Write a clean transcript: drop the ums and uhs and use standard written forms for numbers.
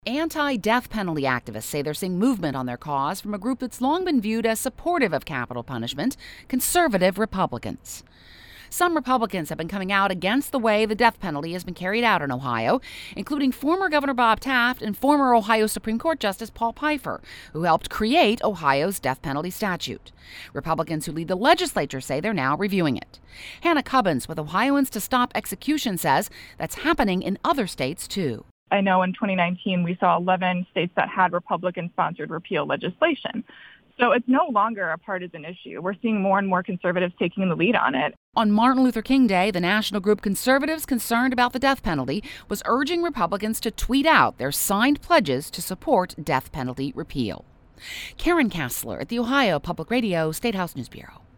Anti-death penalty activists say they're seeing movement on their cause from a group that's long been viewed as supportive of capital punishment, conservative Republicans. Some Republicans have been coming out against the way the death penalty has been carried out in Ohio, including former Governor Bob Taft and former Ohio Supreme Court Justice Paul Pfeiffer, who helped create Ohio's death penalty statute. Republicans who lead the legislature say they're now reviewing it. Hannah Cubbins with Ohioans to Stop Execution says that's happening in other states, too. I know in 2019 we saw 11 states that had Republican-sponsored repeal legislation. So it's no longer a partisan issue. We're seeing more and more conservatives taking the lead on it. On Martin Luther King Day, the national group Conservatives Concerned About the Death Penalty was urging Republicans to tweet out their signed pledges to support death penalty repeal. Karen Kassler at the Ohio Public Radio State House News Bureau.